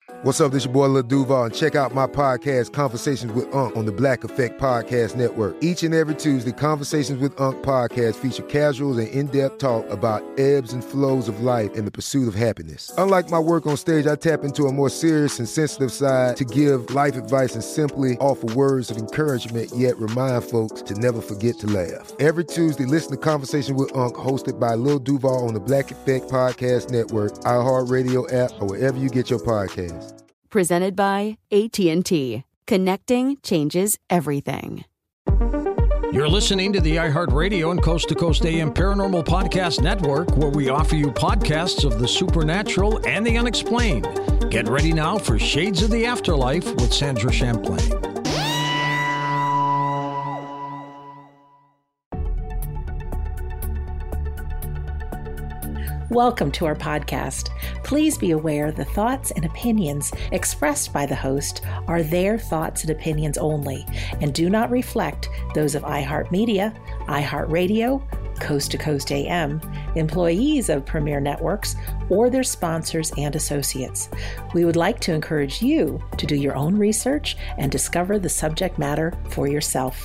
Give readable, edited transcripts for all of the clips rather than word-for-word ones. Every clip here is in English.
What's up, this your boy Lil Duval, and check out my podcast, Conversations with Unc, on the Black Effect Podcast Network. Each and every Tuesday, Conversations with Unc podcast feature casuals and in-depth talk about ebbs and flows of life and the pursuit of happiness. Unlike my work on stage, I tap into a more serious and sensitive side to give life advice and simply offer words of encouragement, yet remind folks to never forget to laugh. Every Tuesday, listen to Conversations with Unc, hosted by Lil Duval on the Black Effect Podcast Network, iHeartRadio app, or wherever you get your podcasts. Presented by AT&T. Connecting changes everything. You're listening to the iHeartRadio and Coast to Coast AM Paranormal Podcast Network, where we offer you podcasts of the supernatural and the unexplained. Get ready now for Shades of the Afterlife with Sandra Champlain. Welcome to our podcast. Please be aware the thoughts and opinions expressed by the host are their thoughts and opinions only and do not reflect those of iHeartMedia, iHeartRadio, Coast to Coast AM, employees of Premier Networks, or their sponsors and associates. We would like to encourage you to do your own research and discover the subject matter for yourself.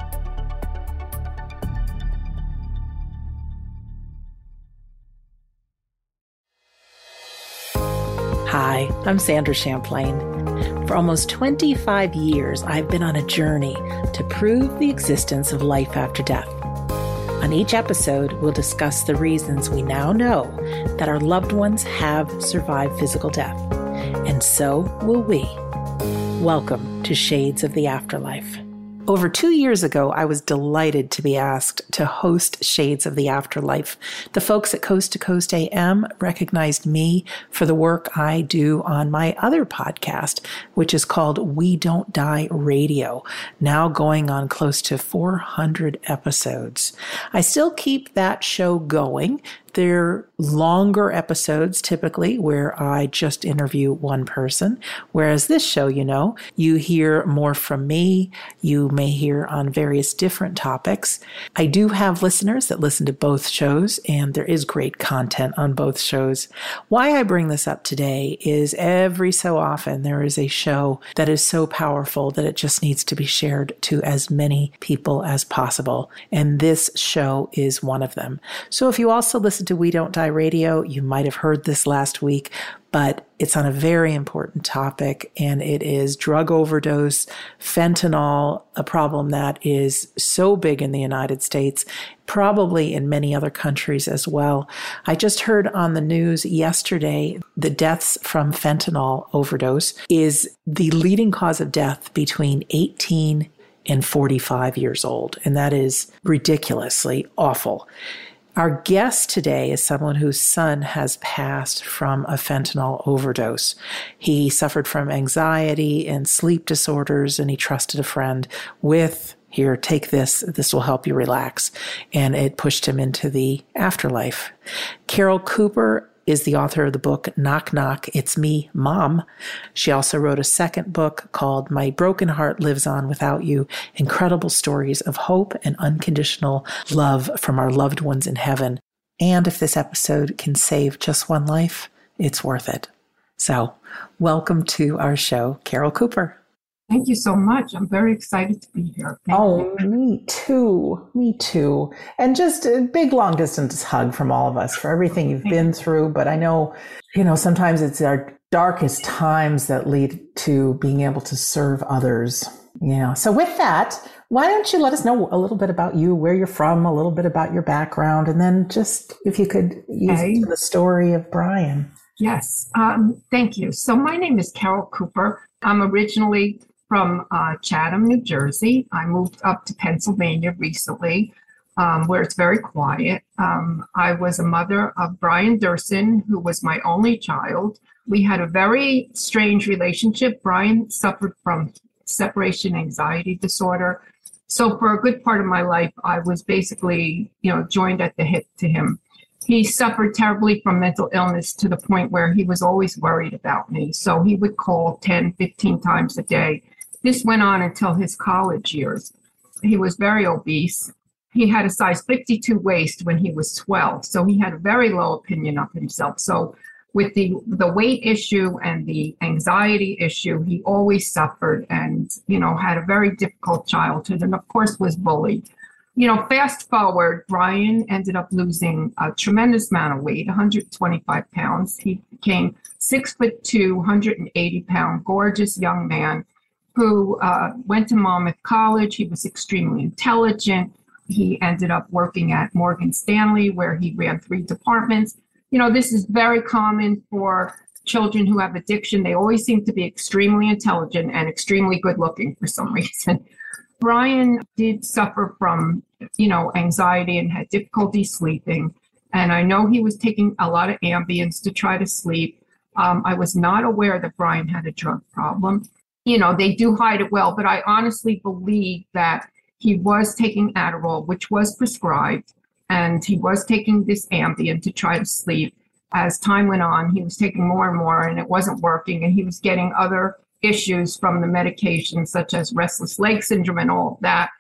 Hi, I'm Sandra Champlain. For almost 25 years, I've been on a journey to prove the existence of life after death. On each episode, we'll discuss the reasons we now know that our loved ones have survived physical death, and so will we. Welcome to Shades of the Afterlife. Over 2 years ago, I was delighted to be asked to host Shades of the Afterlife. The folks at Coast to Coast AM recognized me for the work I do on my other podcast, which is called We Don't Die Radio, now going on close to 400 episodes. I still keep that show going. They're longer episodes, typically, where I just interview one person. Whereas this show, you hear more from me. You may hear on various different topics. I do have listeners that listen to both shows, and there is great content on both shows. Why I bring this up today is every so often there is a show that is so powerful that it just needs to be shared to as many people as possible. And this show is one of them. So if you also listen to We Don't Die Radio, you might have heard this last week, but it's on a very important topic, and it is drug overdose, fentanyl, a problem that is so big in the United States, probably in many other countries as well. I just heard on the news yesterday the deaths from fentanyl overdose is the leading cause of death between 18 and 45 years old, and that is ridiculously awful. Our guest today is someone whose son has passed from a fentanyl overdose. He suffered from anxiety and sleep disorders, and he trusted a friend with, "Here, take this. This will help you relax." And it pushed him into the afterlife. Carol Cooper is the author of the book Knock Knock, It's Me, Mom. She also wrote a second book called My Broken Heart Lives On Without You, incredible stories of hope and unconditional love from our loved ones in heaven. And if this episode can save just one life, it's worth it. So welcome to our show, Carol Cooper. Thank you so much. I'm very excited to be here. Thank you. Me too. Me too. And just a big, long distance hug from all of us for everything you've been through. But I know, sometimes it's our darkest times that lead to being able to serve others. So with that, why don't you let us know a little bit about you, where you're from, a little bit about your background, and then just if you could use the story of Brian. Yes. Thank you. So my name is Carol Cooper. I'm originally from Chatham, New Jersey. I moved up to Pennsylvania recently, where it's very quiet. I was a mother of Brian Durson, who was my only child. We had a very strange relationship. Brian suffered from separation anxiety disorder. So for a good part of my life, I was basically, joined at the hip to him. He suffered terribly from mental illness to the point where he was always worried about me. So he would call 10, 15 times a day. This went on until his college years. He was very obese. He had a size 52 waist when he was 12. So he had a very low opinion of himself. So with the weight issue and the anxiety issue, he always suffered and, had a very difficult childhood and, of course, was bullied. Fast forward, Brian ended up losing a tremendous amount of weight, 125 pounds. He became 6'2", 180-pound, gorgeous young man who went to Monmouth College. He was extremely intelligent. He ended up working at Morgan Stanley, where he ran 3 departments. This is very common for children who have addiction. They always seem to be extremely intelligent and extremely good looking for some reason. Brian did suffer from, anxiety and had difficulty sleeping. And I know he was taking a lot of Ambiens to try to sleep. I was not aware that Brian had a drug problem. They do hide it well, but I honestly believe that he was taking Adderall, which was prescribed, and he was taking this Ambien to try to sleep. As time went on, he was taking more and more, and it wasn't working, and he was getting other issues from the medication, such as restless leg syndrome and all of that.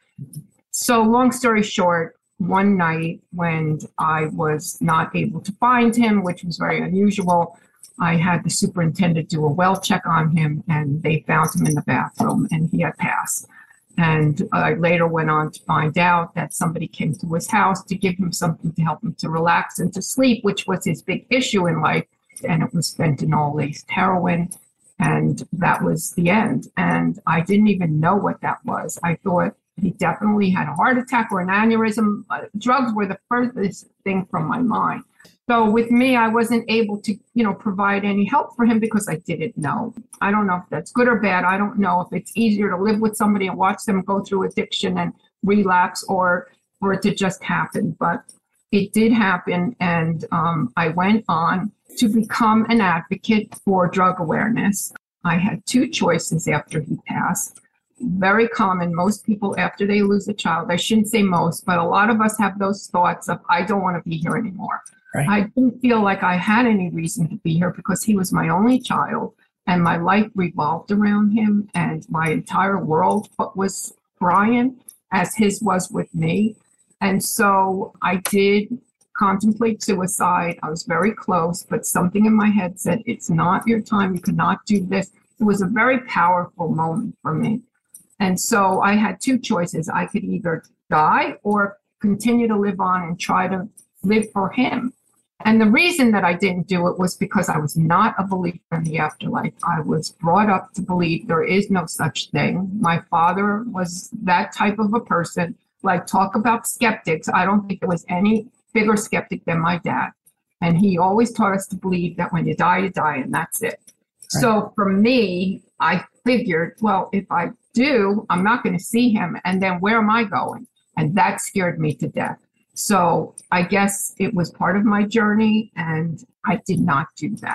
So long story short, one night when I was not able to find him, which was very unusual, I had the superintendent do a well check on him, and they found him in the bathroom, and he had passed. And I later went on to find out that somebody came to his house to give him something to help him to relax and to sleep, which was his big issue in life. And it was fentanyl-laced heroin. And that was the end. And I didn't even know what that was. I thought he definitely had a heart attack or an aneurysm. Drugs were the furthest thing from my mind. So with me, I wasn't able to, provide any help for him because I didn't know. I don't know if that's good or bad. I don't know if it's easier to live with somebody and watch them go through addiction and relapse or for it to just happen. But it did happen. And I went on to become an advocate for drug awareness. I had 2 choices after he passed. Very common. Most people, after they lose a child, I shouldn't say most, but a lot of us have those thoughts of, I don't want to be here anymore. Right. I didn't feel like I had any reason to be here because he was my only child and my life revolved around him and my entire world was Brian, as his was with me. And so I did contemplate suicide. I was very close, but something in my head said, it's not your time. You cannot do this. It was a very powerful moment for me. And so I had 2 choices. I could either die or continue to live on and try to live for him. And the reason that I didn't do it was because I was not a believer in the afterlife. I was brought up to believe there is no such thing. My father was that type of a person. Like, talk about skeptics. I don't think there was any bigger skeptic than my dad. And he always taught us to believe that when you die, and that's it. Right. So for me, I figured, well, if I do, I'm not going to see him. And then where am I going? And that scared me to death. So I guess it was part of my journey, and I did not do that.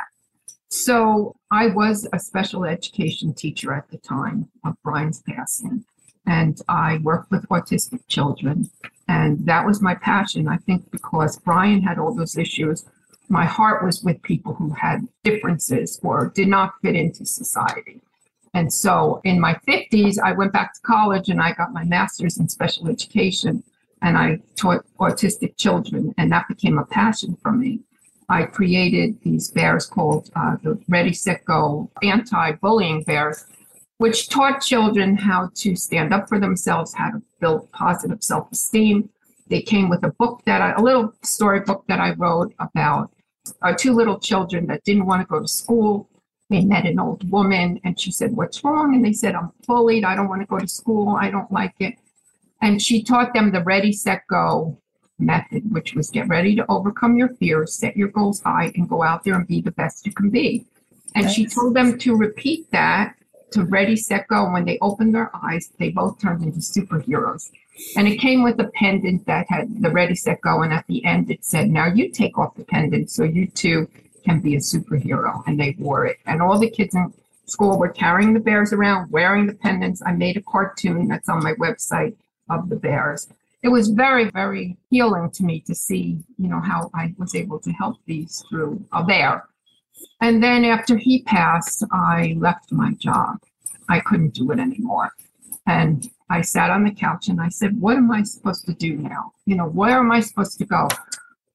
So I was a special education teacher at the time of Brian's passing, and I worked with autistic children. And that was my passion, I think, because Brian had all those issues. My heart was with people who had differences or did not fit into society. And so in my 50s, I went back to college and I got my master's in special education. And I taught autistic children, and that became a passion for me. I created these bears called the Ready, Set, Go anti-bullying bears, which taught children how to stand up for themselves, how to build positive self-esteem. They came with a little storybook that I wrote about 2 little children that didn't want to go to school. They met an old woman, and she said, "What's wrong?" And they said, "I'm bullied. I don't want to go to school. I don't like it." And she taught them the Ready, Set, Go method, which was get ready to overcome your fears, set your goals high, and go out there and be the best you can be. And she told them to repeat that to Ready, Set, Go. When they opened their eyes, they both turned into superheroes. And it came with a pendant that had the Ready, Set, Go. And at the end, it said, "Now you take off the pendant so you too can be a superhero." And they wore it. And all the kids in school were carrying the bears around, wearing the pendants. I made a cartoon that's on my website of the bears. It was very, very healing to me to see, how I was able to help these through a bear. And then after he passed, I left my job. I couldn't do it anymore. And I sat on the couch and I said, what am I supposed to do now? Where am I supposed to go?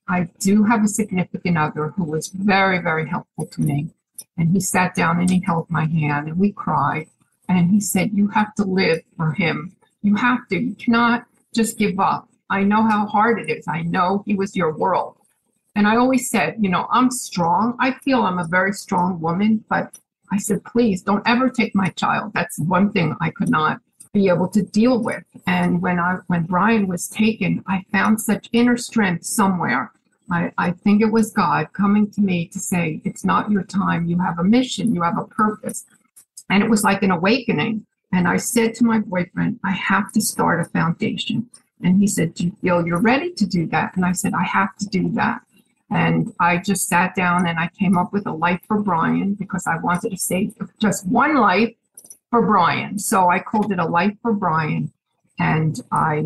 I do have a significant other who was very, very helpful to me. And he sat down and he held my hand and we cried. And he said, you have to live for him. You have to. You cannot just give up. I know how hard it is. I know he was your world. And I always said, I'm strong. I feel I'm a very strong woman. But I said, please don't ever take my child. That's one thing I could not be able to deal with. And when Brian was taken, I found such inner strength somewhere. I think it was God coming to me to say, it's not your time. You have a mission. You have a purpose. And it was like an awakening. And I said to my boyfriend, I have to start a foundation. And he said, do you feel you're ready to do that? And I said, I have to do that. And I just sat down and I came up with a life for Brian because I wanted to save just one life for Brian. So I called it A Life for Brian. And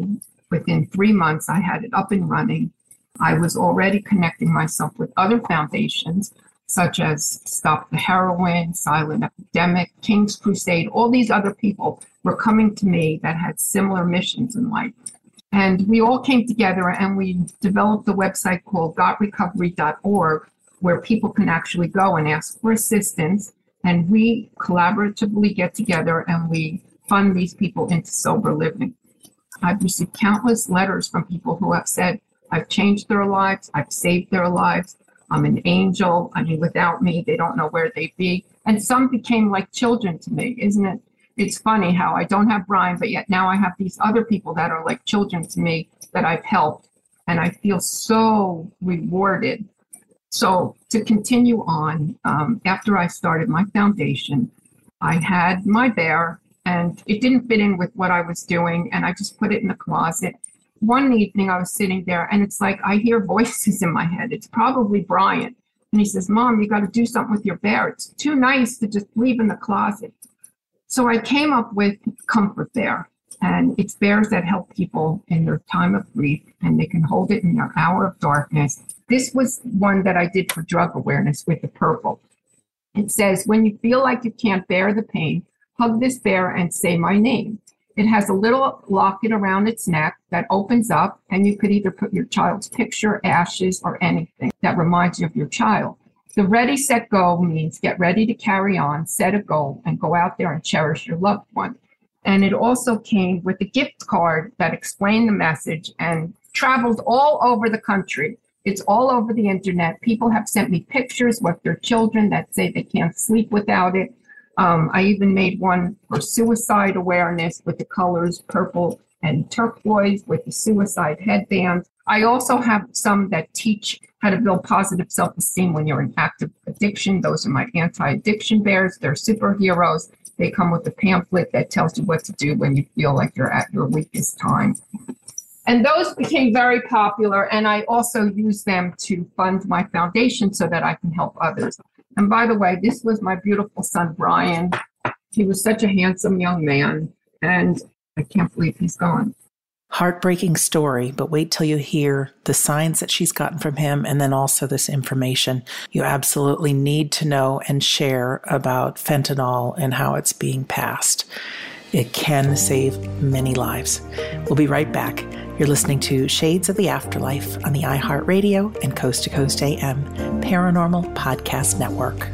within 3 months, I had it up and running. I was already connecting myself with other foundations, such as Stop the Heroin, Silent Epidemic, King's Crusade. All these other people were coming to me that had similar missions in life. And we all came together and we developed a website called gotrecovery.org, where people can actually go and ask for assistance. And we collaboratively get together and we fund these people into sober living. I've received countless letters from people who have said, I've changed their lives, I've saved their lives, I'm an angel. I mean, without me, they don't know where they'd be. And some became like children to me, isn't it? It's funny how I don't have Brian, but yet now I have these other people that are like children to me that I've helped. And I feel so rewarded. So to continue on, after I started my foundation, I had my bear and it didn't fit in with what I was doing. And I just put it in the closet. One evening I was sitting there and it's like I hear voices in my head. It's probably Brian. And he says, Mom, you got to do something with your bear. It's too nice to just leave in the closet. So I came up with Comfort Bear. And it's bears that help people in their time of grief and they can hold it in their hour of darkness. This was one that I did for drug awareness with the purple. It says, when you feel like you can't bear the pain, hug this bear and say my name. It has a little locket around its neck that opens up, and you could either put your child's picture, ashes, or anything that reminds you of your child. The ready, set, go means get ready to carry on, set a goal, and go out there and cherish your loved one. And it also came with a gift card that explained the message and traveled all over the country. It's all over the internet. People have sent me pictures with their children that say they can't sleep without it. I even made one for suicide awareness with the colors purple and turquoise with the suicide headbands. I also have some that teach how to build positive self-esteem when you're in active addiction. Those are my anti-addiction bears. They're superheroes. They come with a pamphlet that tells you what to do when you feel like you're at your weakest time. And those became very popular. And I also use them to fund my foundation so that I can help others. And by the way, this was my beautiful son, Brian. He was such a handsome young man, and I can't believe he's gone. Heartbreaking story, but wait till you hear the signs that she's gotten from him and then also this information. You absolutely need to know and share about fentanyl and how it's being passed. It can save many lives. We'll be right back. You're listening to Shades of the Afterlife on the iHeartRadio and Coast to Coast AM Paranormal Podcast Network.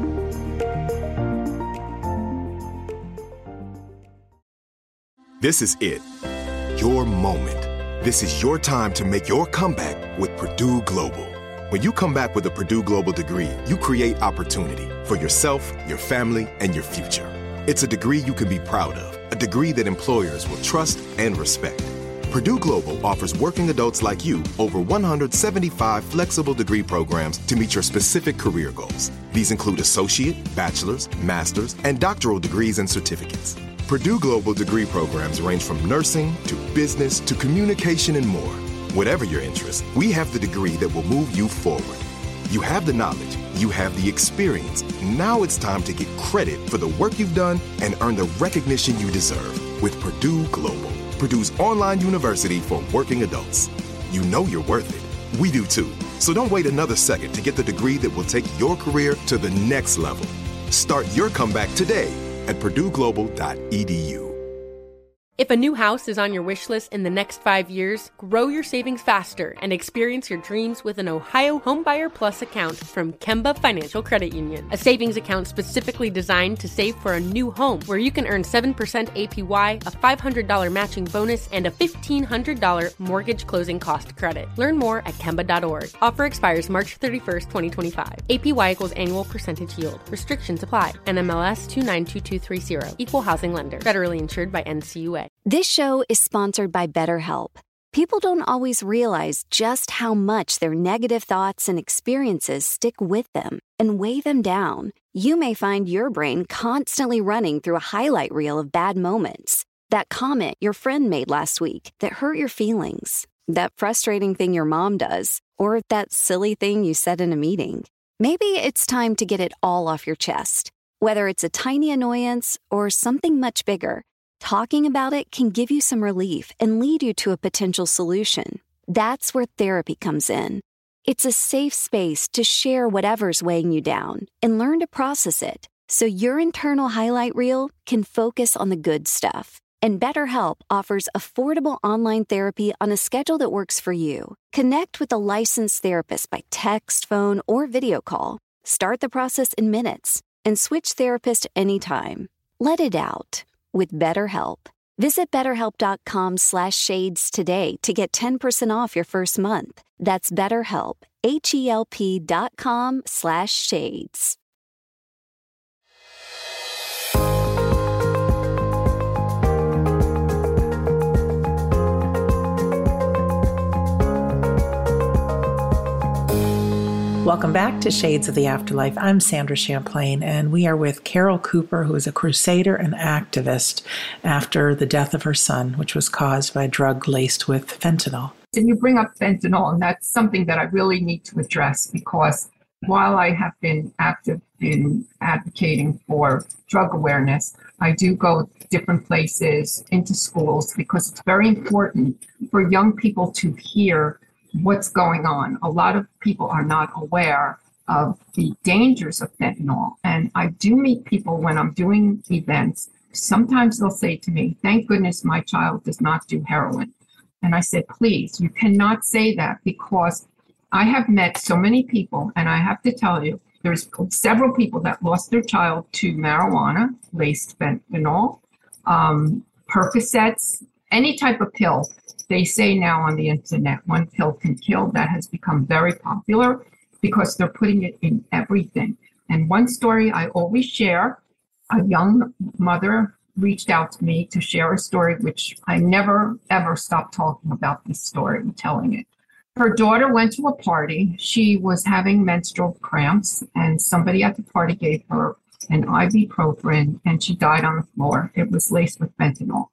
This is it. Your moment. This is your time to make your comeback with Purdue Global. When you come back with a Purdue Global degree, you create opportunity for yourself, your family, and your future. It's a degree you can be proud of, a degree that employers will trust and respect. Purdue Global offers working adults like you over 175 flexible degree programs to meet your specific career goals. These include associate, bachelor's, master's, and doctoral degrees and certificates. Purdue Global degree programs range from nursing to business to communication and more. Whatever your interest, we have the degree that will move you forward. You have the knowledge, you have the experience. Now it's time to get credit for the work you've done and earn the recognition you deserve with Purdue Global, Purdue's online university for working adults. You know you're worth it. We do too. So don't wait another second to get the degree that will take your career to the next level. Start your comeback today at purdueglobal.edu. If a new house is on your wish list in the next 5 years, grow your savings faster and experience your dreams with an Ohio Homebuyer Plus account from Kemba Financial Credit Union. A savings account specifically designed to save for a new home, where you can earn 7% APY, a $500 matching bonus, and a $1,500 mortgage closing cost credit. Learn more at Kemba.org. Offer expires March 31st, 2025. APY equals annual percentage yield. Restrictions apply. NMLS 292230. Equal housing lender. Federally insured by NCUA. This show is sponsored by BetterHelp. People don't always realize just how much their negative thoughts and experiences stick with them and weigh them down. You may find your brain constantly running through a highlight reel of bad moments. That comment your friend made last week that hurt your feelings. That frustrating thing your mom does. Or that silly thing you said in a meeting. Maybe it's time to get it all off your chest. Whether it's a tiny annoyance or something much bigger, talking about it can give you some relief and lead you to a potential solution. That's where therapy comes in. It's a safe space to share whatever's weighing you down and learn to process it so your internal highlight reel can focus on the good stuff. And BetterHelp offers affordable online therapy on a schedule that works for you. Connect with a licensed therapist by text, phone, or video call. Start the process in minutes and switch therapist anytime. Let it out with BetterHelp. Visit BetterHelp.com/shades today to get 10% off your first month. That's BetterHelp, HELP.com/shades. Welcome back to Shades of the Afterlife. I'm Sandra Champlain, and we are with Carol Cooper, who is a crusader and activist after the death of her son, which was caused by a drug laced with fentanyl. And you bring up fentanyl, and that's something that I really need to address, because while I have been active in advocating for drug awareness, I do go different places, into schools, because it's very important for young people to hear what's going on. A lot of people are not aware of the dangers of fentanyl. And I do meet people when I'm doing events. Sometimes they'll say to me, "Thank goodness my child does not do heroin." And I said, please, you cannot say that, because I have met so many people, and I have to tell you, there's several people that lost their child to marijuana, laced fentanyl, Percocets, any type of pill. They say now on the internet, one pill can kill. That has become very popular because they're putting it in everything. And one story I always share, a young mother reached out to me to share a story, which I never, ever stop talking about this story and telling it. Her daughter went to a party. She was having menstrual cramps, and somebody at the party gave her an ibuprofen, and she died on the floor. It was laced with fentanyl.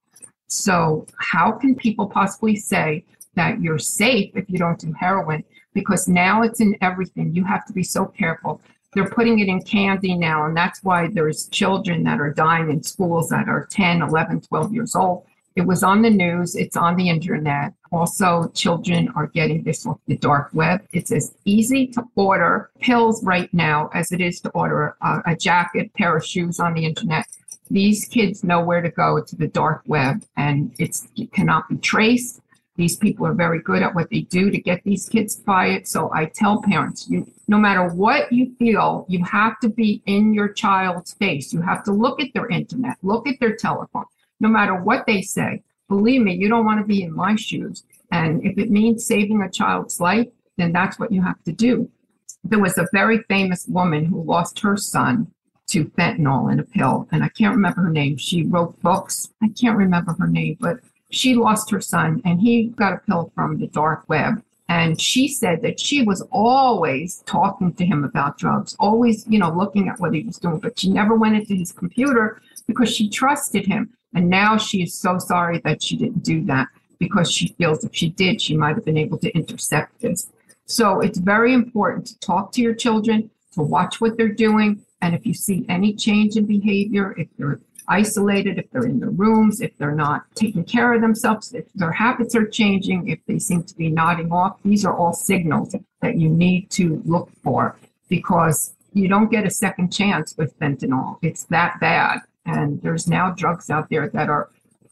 So how can people possibly say that you're safe if you don't do heroin? Because now it's in everything. You have to be so careful. They're putting it in candy now, and that's why there's children that are dying in schools that are 10, 11, 12 years old. It was on the news. It's on the internet. Also, children are getting this off the dark web. It's as easy to order pills right now as it is to order a jacket, pair of shoes on the internet. These kids know where to go to the dark web, and it cannot be traced. These people are very good at what they do to get these kids to buy it. So I tell parents, no matter what you feel, you have to be in your child's face. You have to look at their internet, look at their telephone. No matter what they say, believe me, you don't want to be in my shoes. And if it means saving a child's life, then that's what you have to do. There was a very famous woman who lost her son to fentanyl in a pill, and I can't remember her name. She wrote books. I can't remember her name, but she lost her son, and he got a pill from the dark web. And she said that she was always talking to him about drugs, always, looking at what he was doing, but she never went into his computer because she trusted him. And now she is so sorry that she didn't do that, because she feels if she did, she might have been able to intercept this. So it's very important to talk to your children, to watch what they're doing. And if you see any change in behavior, if they're isolated, if they're in their rooms, if they're not taking care of themselves, if their habits are changing, if they seem to be nodding off, these are all signals that you need to look for, because you don't get a second chance with fentanyl. It's that bad. And there's now drugs out there that are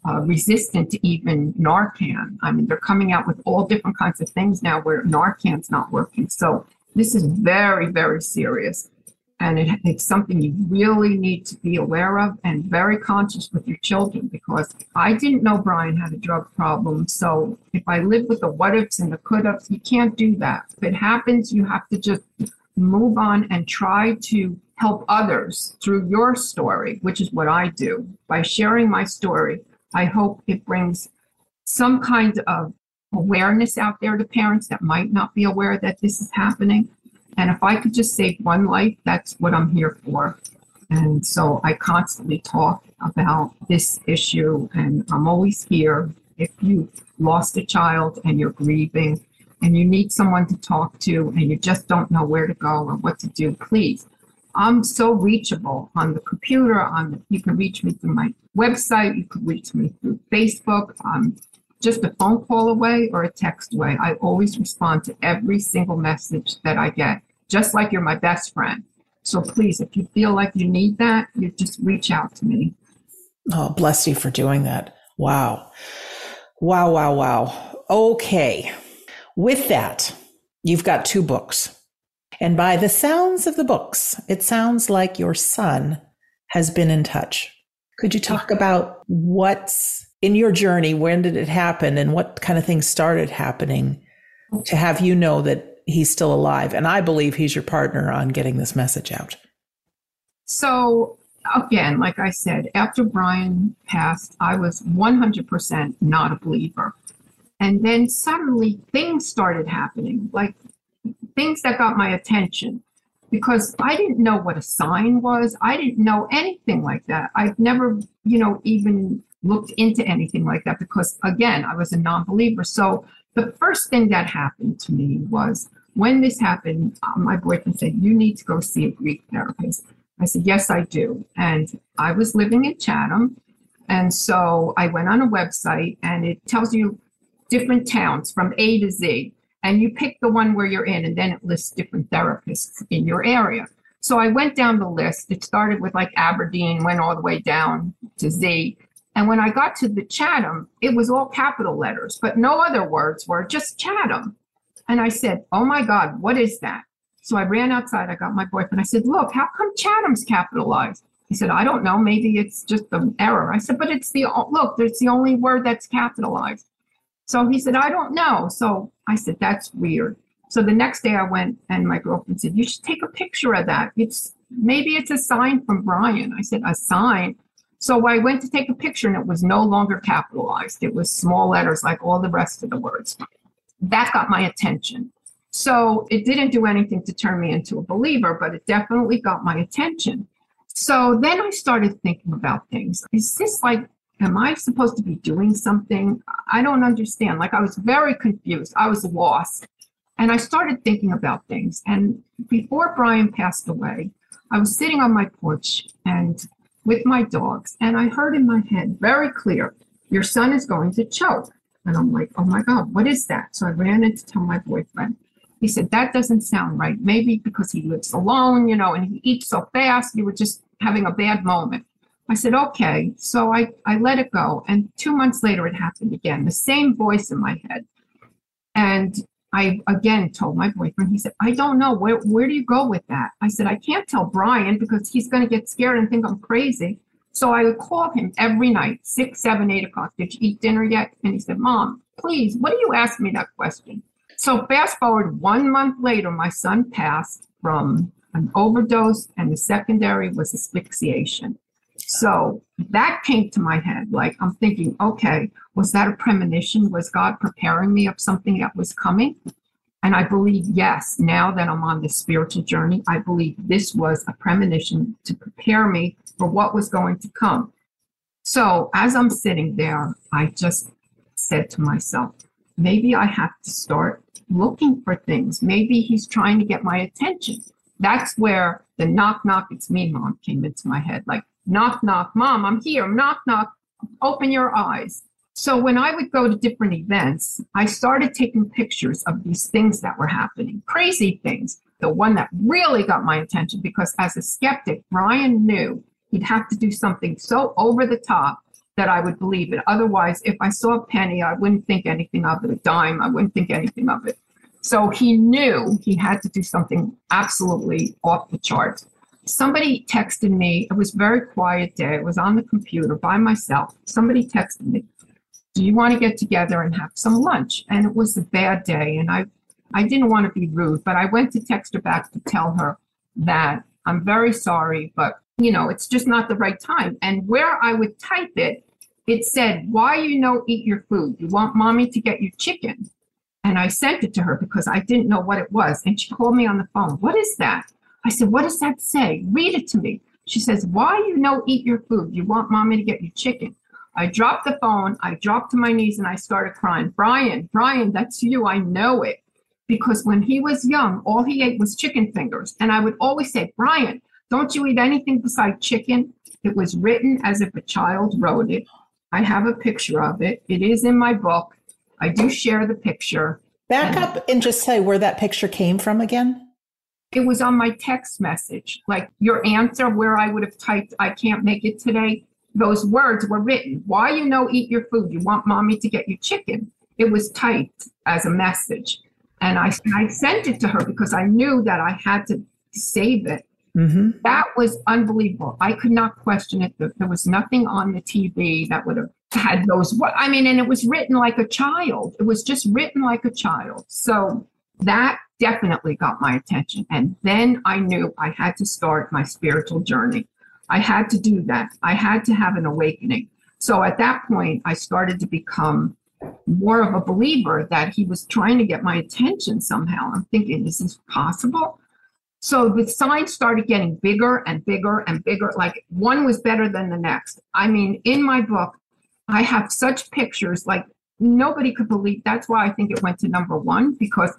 resistant to even Narcan. I mean, they're coming out with all different kinds of things now where Narcan's not working. So this is very, very serious. And it's something you really need to be aware of and very conscious with your children, because I didn't know Brian had a drug problem. So if I live with the what ifs and the could ifs, you can't do that. If it happens, you have to just move on and try to help others through your story, which is what I do. By sharing my story, I hope it brings some kind of awareness out there to parents that might not be aware that this is happening. And if I could just save one life, that's what I'm here for. And so I constantly talk about this issue, and I'm always here. If you lost a child and you're grieving and you need someone to talk to and you just don't know where to go or what to do, please. I'm so reachable on the computer. You can reach me through my website. You can reach me through Facebook. Just a phone call away or a text away. I always respond to every single message that I get, just like you're my best friend. So please, if you feel like you need that, you just reach out to me. Oh, bless you for doing that. Wow. Wow, wow, wow. Okay. With that, you've got 2 books. And by the sounds of the books, it sounds like your son has been in touch. Could you talk about what's in your journey? When did it happen and what kind of things started happening to have you know that he's still alive? And I believe he's your partner on getting this message out. So again, like I said, after Brian passed, I was 100% not a believer. And then suddenly things started happening, like things that got my attention, because I didn't know what a sign was. I didn't know anything like that. I've never, even looked into anything like that because, again, I was a non-believer. So the first thing that happened to me was when this happened, my boyfriend said, you need to go see a Greek therapist. I said, yes, I do. And I was living in Chatham. And so I went on a website and it tells you different towns from A to Z. And you pick the one where you're in, and then it lists different therapists in your area. So I went down the list. It started with like Aberdeen, went all the way down to Z. And when I got to the Chatham, it was all capital letters, but no other words were, just Chatham. And I said, oh my God, what is that? So I ran outside. I got my boyfriend. I said, look, how come Chatham's capitalized? He said, I don't know. Maybe it's just an error. I said, but it's the only word that's capitalized. So he said, I don't know. So I said, that's weird. So the next day I went and my girlfriend said, you should take a picture of that. Maybe it's a sign from Brian. I said, a sign? So I went to take a picture and it was no longer capitalized. It was small letters like all the rest of the words. That got my attention. So it didn't do anything to turn me into a believer, but it definitely got my attention. So then I started thinking about things. Is this am I supposed to be doing something? I don't understand. I was very confused. I was lost. And I started thinking about things. And before Brian passed away, I was sitting on my porch and with my dogs. And I heard in my head very clear, your son is going to choke. And I'm like, oh my God, what is that? So I ran in to tell my boyfriend. He said, that doesn't sound right. Maybe because he lives alone, and he eats so fast, you were just having a bad moment. I said, okay. So I let it go. And 2 months later, it happened again, the same voice in my head. And I again told my boyfriend, he said, I don't know. Where do you go with that? I said, I can't tell Brian because he's going to get scared and think I'm crazy. So I would call him every night, 6, 7, 8 o'clock. Did you eat dinner yet? And he said, Mom, please, what do you ask me that question? So fast forward 1 month later, my son passed from an overdose and the secondary was asphyxiation. So that came to my head. I'm thinking, okay, was that a premonition? Was God preparing me of something that was coming? And I believe, yes, now that I'm on this spiritual journey, I believe this was a premonition to prepare me for what was going to come. So as I'm sitting there, I just said to myself, maybe I have to start looking for things. Maybe he's trying to get my attention. That's where the knock, knock, it's me, Mom, came into my head. Knock, knock, Mom, I'm here. Knock, knock, open your eyes. So when I would go to different events, I started taking pictures of these things that were happening, crazy things. The one that really got my attention, because as a skeptic, Brian knew he'd have to do something so over the top that I would believe it. Otherwise, if I saw a penny, I wouldn't think anything of it. A dime, I wouldn't think anything of it. So he knew he had to do something absolutely off the charts. Somebody texted me. It was a very quiet day. I was on the computer by myself. Somebody texted me, do you want to get together and have some lunch? And it was a bad day. And I didn't want to be rude, but I went to text her back to tell her that I'm very sorry, but it's just not the right time. And where I would type it, it said, why eat your food? You want mommy to get you chicken? And I sent it to her because I didn't know what it was. And she called me on the phone. What is that? I said, what does that say? Read it to me. She says, why eat your food? You want mommy to get you chicken? I dropped the phone. I dropped to my knees and I started crying. Brian, that's you. I know it. Because when he was young, all he ate was chicken fingers. And I would always say, Brian, don't you eat anything besides chicken? It was written as if a child wrote it. I have a picture of it. It is in my book. I do share the picture. Back up and just say where that picture came from again. It was on my text message. Like your answer where I would have typed, I can't make it today. Those words were written. Why eat your food? You want mommy to get you chicken? It was typed as a message. And I sent it to her because I knew that I had to save it. Mm-hmm. That was unbelievable. I could not question it. There was nothing on the TV that would have had those. And it was written like a child. It was just written like a child. So that definitely got my attention. And then I knew I had to start my spiritual journey. I had to do that. I had to have an awakening. So at that point, I started to become more of a believer that he was trying to get my attention somehow. I'm thinking, is this possible? So the signs started getting bigger and bigger and bigger. Like one was better than the next. In my book, I have such pictures like nobody could believe. That's why I think it went to number 1, because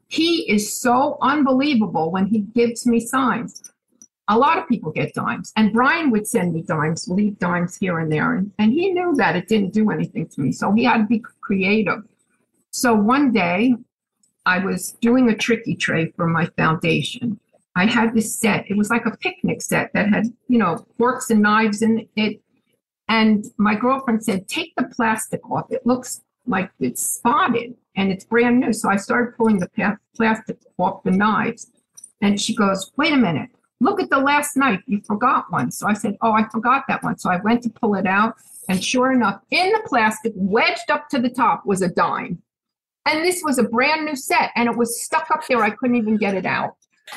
he is so unbelievable when he gives me signs. A lot of people get dimes, and Brian would send me dimes, leave dimes here and there. And he knew that it didn't do anything to me. So he had to be creative. So one day I was doing a tricky tray for my foundation. I had this set. It was like a picnic set that had, forks and knives in it. And my girlfriend said, take the plastic off. It looks like it's spotted and it's brand new. So I started pulling the plastic off the knives. And she goes, wait a minute, look at the last knife. You forgot one. So I said, oh, I forgot that one. So I went to pull it out. And sure enough, in the plastic, wedged up to the top was a dime. And this was a brand new set. And it was stuck up there. I couldn't even get it out.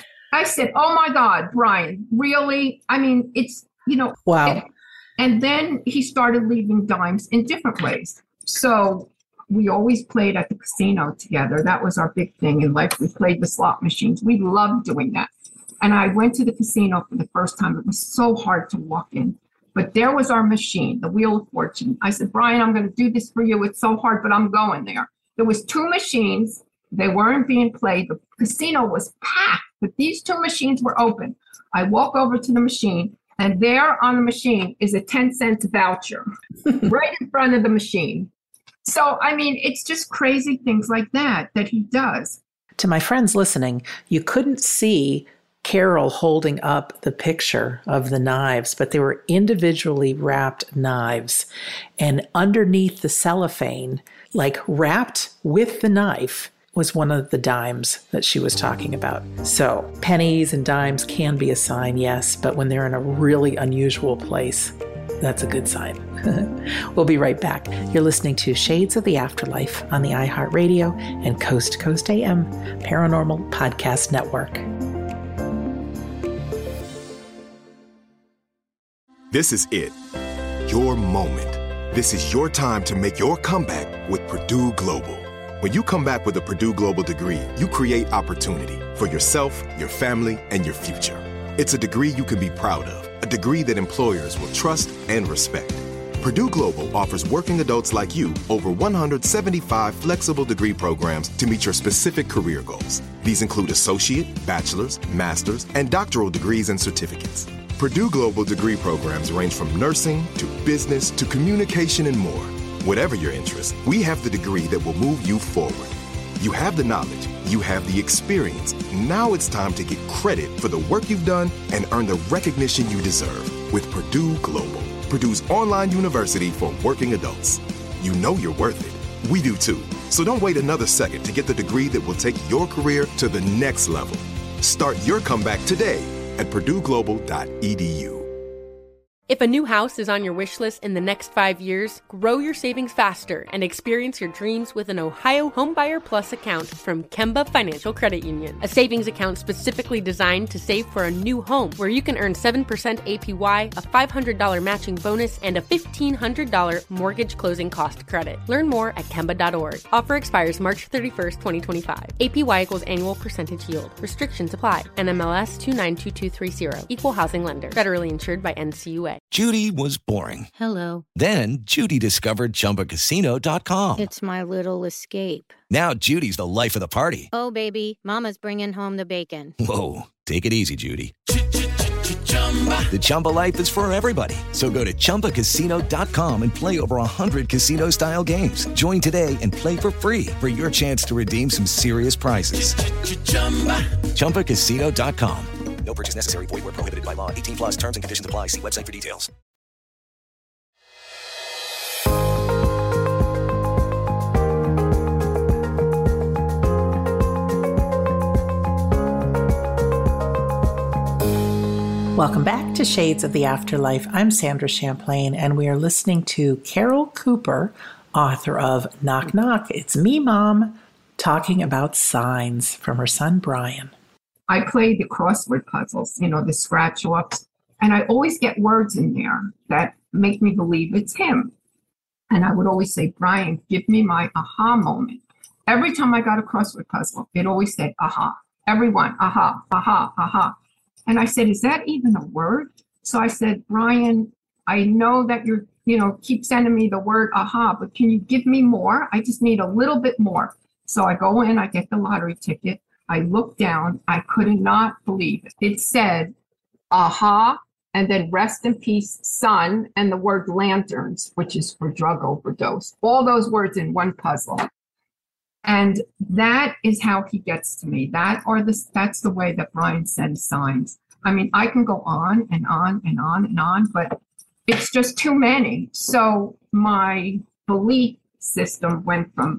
I said, oh my God, Brian, really? It's, Wow. And then he started leaving dimes in different ways. So we always played at the casino together. That was our big thing in life. We played the slot machines. We loved doing that. And I went to the casino for the first time. It was so hard to walk in. But there was our machine, the Wheel of Fortune. I said, Brian, I'm going to do this for you. It's so hard, but I'm going there. There was 2 machines. They weren't being played. The casino was packed, but these 2 machines were open. I walk over to the machine. And there on the machine is a 10-cent voucher right in front of the machine. So, it's just crazy things like that he does. To my friends listening, you couldn't see Carol holding up the picture of the knives, but they were individually wrapped knives. And underneath the cellophane, like wrapped with the knife, was one of the dimes that she was talking about. So pennies and dimes can be a sign, yes, but when they're in a really unusual place, that's a good sign. We'll be right back. You're listening to Shades of the Afterlife on the iHeartRadio and Coast to Coast AM Paranormal Podcast Network. This is it. Your moment. This is your time to make your comeback with Purdue Global. When you come back with a Purdue Global degree, you create opportunity for yourself, your family, and your future. It's a degree you can be proud of, a degree that employers will trust and respect. Purdue Global offers working adults like you over 175 flexible degree programs to meet your specific career goals. These include associate, bachelor's, master's, and doctoral degrees and certificates. Purdue Global degree programs range from nursing to business to communication and more. Whatever your interest, we have the degree that will move you forward. You have the knowledge, you have the experience. Now it's time to get credit for the work you've done and earn the recognition you deserve with Purdue Global. Purdue's online university for working adults. You know you're worth it. We do too. So don't wait another second to get the degree that will take your career to the next level. Start your comeback today at PurdueGlobal.edu. If a new house is on your wish list in the next 5 years, grow your savings faster and experience your dreams with an Ohio Homebuyer Plus account from Kemba Financial Credit Union. A savings account specifically designed to save for a new home, where you can earn 7% APY, a $500 matching bonus, and a $1,500 mortgage closing cost credit. Learn more at Kemba.org. Offer expires March 31st, 2025. APY equals annual percentage yield. Restrictions apply. NMLS 292230. Equal housing lender. Federally insured by NCUA. Judy was boring. Hello. Then Judy discovered ChumbaCasino.com. It's my little escape. Now Judy's the life of the party. Oh, baby, mama's bringing home the bacon. Whoa, take it easy, Judy. The Chumba life is for everybody. So go to ChumbaCasino.com and play over 100 casino-style games. Join today and play for free for your chance to redeem some serious prizes. ChumbaCasino.com. No purchase necessary. Void where prohibited by law. 18 plus terms and conditions apply. See website for details. Welcome back to Shades of the Afterlife. I'm Sandra Champlain, and we are listening to Carol Cooper, author of Knock Knock, It's Me, Mom, talking about signs from her son, Brian. I play the crossword puzzles, the scratch-offs, and I always get words in there that make me believe it's him. And I would always say, Brian, give me my aha moment. Every time I got a crossword puzzle, it always said, aha. Everyone, aha, aha, aha. And I said, is that even a word? So I said, Brian, I know that you're, keep sending me the word aha, but can you give me more? I just need a little bit more. So I go in, I get the lottery ticket. I looked down, I could not believe it. It said, aha, and then rest in peace, son, and the word lanterns, which is for drug overdose. All those words in one puzzle. And that is how he gets to me. That's the way that Brian sends signs. I mean, I can go on and on and on and on, but it's just too many. So my belief system went from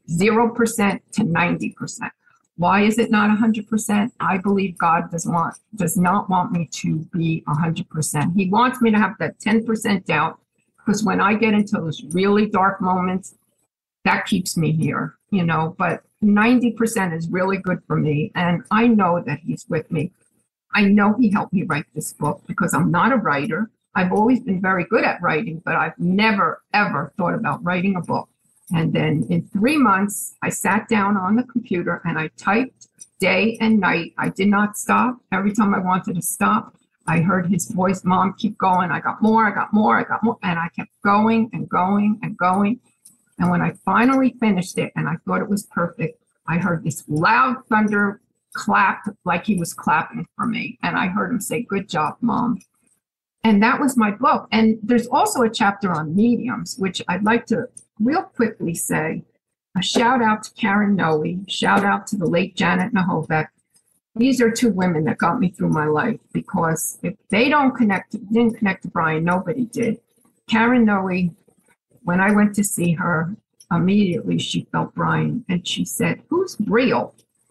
0% to 90%. Why is it not 100%? I believe God does not want me to be 100%. He wants me to have that 10% doubt, because when I get into those really dark moments, that keeps me here, but 90% is really good for me. And I know that he's with me. I know he helped me write this book, because I'm not a writer. I've always been very good at writing, but I've never, ever thought about writing a book. And then in 3 months, I sat down on the computer and I typed day and night. I did not stop. Every time I wanted to stop, I heard his voice, Mom, keep going. I got more. And I kept going and going and going. And when I finally finished it and I thought it was perfect, I heard this loud thunder clap, like he was clapping for me. And I heard him say, good job, Mom. And that was my book. And there's also a chapter on mediums, which I'd like to real quickly say a shout out to Karen Noe, shout out to the late Janet Nahovec. These are two women that got me through my life, because if they didn't connect to Brian, nobody did. Karen Noe, when I went to see her, immediately she felt Brian, and she said, who's Brial?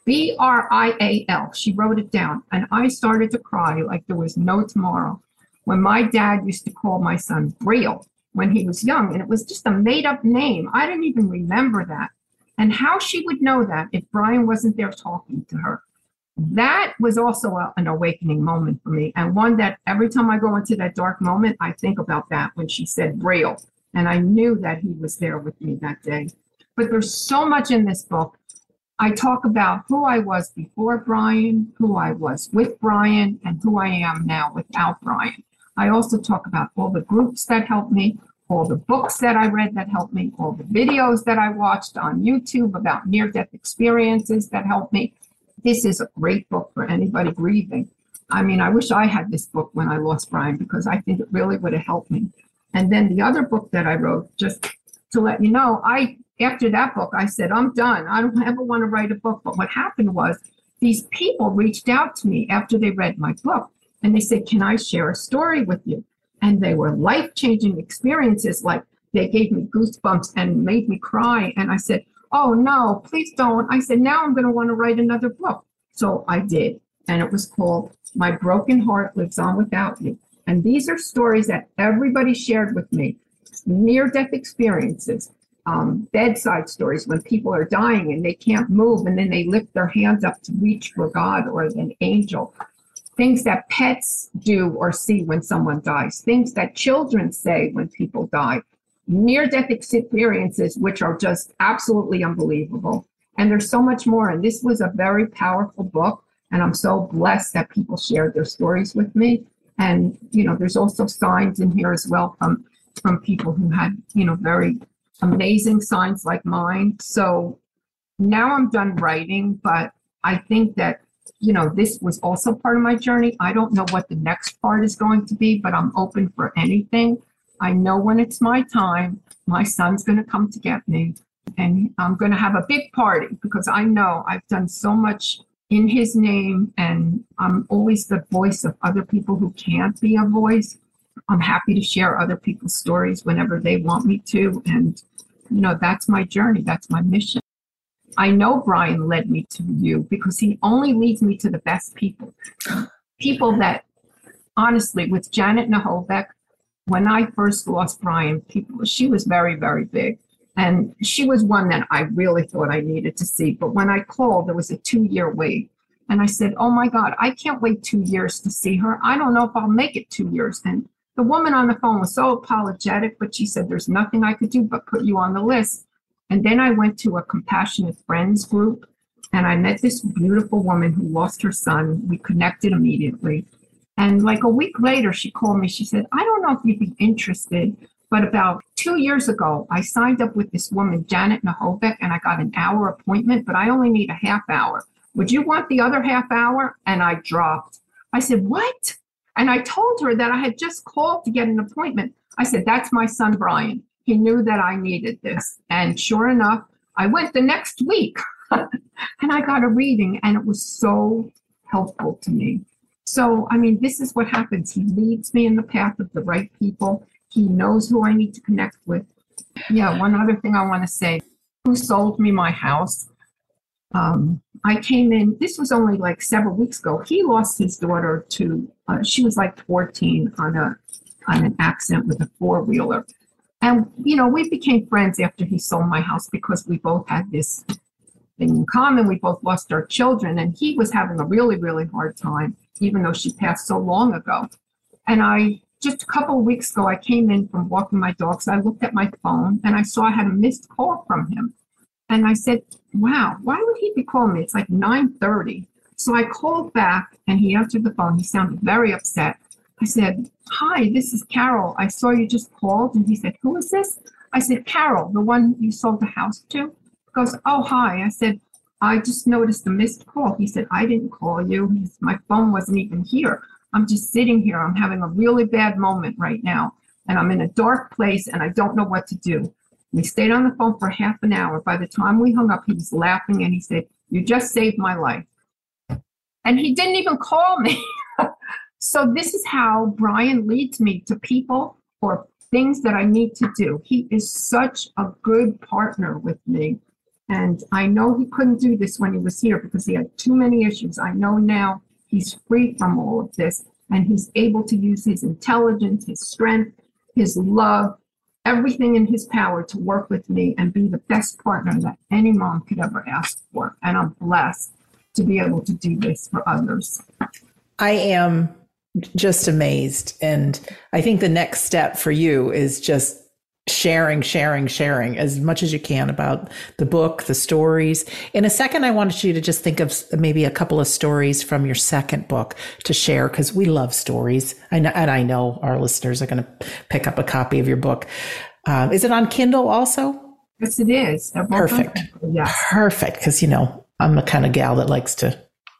B-R-I-A-L. She wrote it down, and I started to cry like there was no tomorrow. When my dad used to call my son Brial when he was young, and it was just a made-up name. I didn't even remember that. And how she would know that if Brian wasn't there talking to her. That was also an awakening moment for me, and one that every time I go into that dark moment, I think about that when she said Brial, and I knew that he was there with me that day. But there's so much in this book. I talk about who I was before Brian, who I was with Brian, and who I am now without Brian. I also talk about all the groups that helped me, all the books that I read that helped me, all the videos that I watched on YouTube about near-death experiences that helped me. This is a great book for anybody grieving. I mean, I wish I had this book when I lost Brian, because I think it really would have helped me. And then the other book that I wrote, just to let you know, after that book, I said, I'm done. I don't ever want to write a book. But what happened was these people reached out to me after they read my book. And they said, can I share a story with you? And they were life-changing experiences. Like, they gave me goosebumps and made me cry. And I said, oh, no, please don't. I said, now I'm going to want to write another book. So I did. And it was called My Broken Heart Lives On Without You. And these are stories that everybody shared with me. Near-death experiences, bedside stories when people are dying and they can't move, and then they lift their hands up to reach for God or an angel. Things that pets do or see when someone dies. Things that children say when people die. Near-death experiences, which are just absolutely unbelievable. And there's so much more. And this was a very powerful book. And I'm so blessed that people shared their stories with me. And, there's also signs in here as well from people who had, very amazing signs like mine. So now I'm done writing, but I think that, this was also part of my journey. I don't know what the next part is going to be, but I'm open for anything. I know when it's my time, my son's going to come to get me, and I'm going to have a big party because I know I've done so much in his name, and I'm always the voice of other people who can't be a voice. I'm happy to share other people's stories whenever they want me to. And, that's my journey. That's my mission. I know Brian led me to you because he only leads me to the best people. People that, honestly, with Janet Nahovec, when I first lost Brian, she was very, very big. And she was one that I really thought I needed to see. But when I called, there was a 2-year wait. And I said, oh my God, I can't wait 2 years to see her. I don't know if I'll make it 2 years. And the woman on the phone was so apologetic, but she said, there's nothing I could do but put you on the list. And then I went to a Compassionate Friends group, and I met this beautiful woman who lost her son. We connected immediately. And like a week later, she called me. She said, I don't know if you'd be interested, but about 2 years ago, I signed up with this woman, Janet Nahovec, and I got an hour appointment, but I only need a half hour. Would you want the other half hour? And I dropped. I said, what? And I told her that I had just called to get an appointment. I said, that's my son, Brian. He knew that I needed this. And sure enough, I went the next week and I got a reading, and it was so helpful to me. So, this is what happens. He leads me in the path of the right people. He knows who I need to connect with. Yeah, one other thing I want to say. Who sold me my house? I came in, this was only like several weeks ago. He lost his daughter to, she was like 14 on an accident with a four-wheeler. And, we became friends after he sold my house because we both had this thing in common. We both lost our children, and he was having a really, really hard time, even though she passed so long ago. And just a couple of weeks ago, I came in from walking my dogs. I looked at my phone and I saw I had a missed call from him. And I said, wow, why would he be calling me? It's like 9:30. So I called back and he answered the phone. He sounded very upset. I said, hi, this is Carol. I saw you just called. And he said, who is this? I said, Carol, the one you sold the house to. He goes, oh, hi. I said, I just noticed a missed call. He said, I didn't call you. My phone wasn't even here. I'm just sitting here. I'm having a really bad moment right now. And I'm in a dark place and I don't know what to do. We stayed on the phone for half an hour. By the time we hung up, he was laughing and he said, you just saved my life. And he didn't even call me. So this is how Brian leads me to people or things that I need to do. He is such a good partner with me. And I know he couldn't do this when he was here because he had too many issues. I know now he's free from all of this and he's able to use his intelligence, his strength, his love, everything in his power to work with me and be the best partner that any mom could ever ask for. And I'm blessed to be able to do this for others. I am just amazed. And I think the next step for you is just sharing as much as you can about the book, the stories. In a second, I wanted you to just think of maybe a couple of stories from your second book to share, because we love stories. And I know our listeners are going to pick up a copy of your book. Is it on Kindle also? Yes, it is. Perfect. Yes. Perfect. Because, I'm the kind of gal that likes to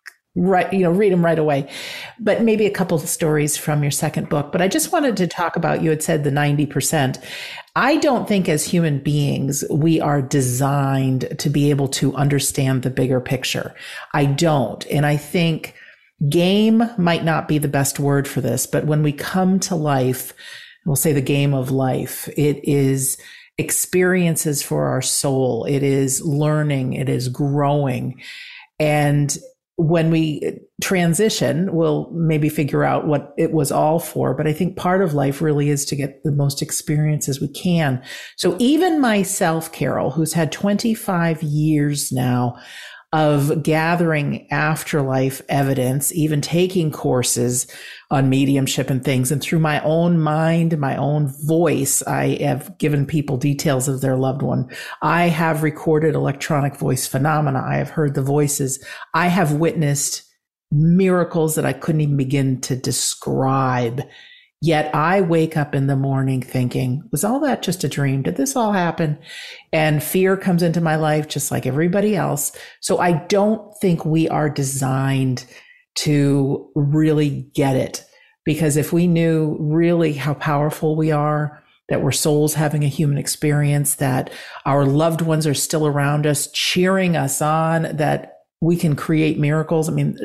read them right away. But maybe a couple of stories from your second book. But I just wanted to talk about, you had said the 90%. I don't think as human beings, we are designed to be able to understand the bigger picture. I don't. And I think game might not be the best word for this, but when we come to life, we'll say the game of life, it is experiences for our soul. It is learning. It is growing. And when we transition, we'll maybe figure out what it was all for. But I think part of life really is to get the most experiences we can. So even myself, Carol, who's had 25 years now of gathering afterlife evidence, even taking courses on mediumship and things. And through my own mind, my own voice, I have given people details of their loved one. I have recorded electronic voice phenomena. I have heard the voices. I have witnessed miracles that I couldn't even begin to describe. Yet I wake up in the morning thinking, was all that just a dream? Did this all happen? And fear comes into my life just like everybody else. So I don't think we are designed to really get it, because if we knew really how powerful we are, that we're souls having a human experience, that our loved ones are still around us, cheering us on, that we can create miracles. I mean,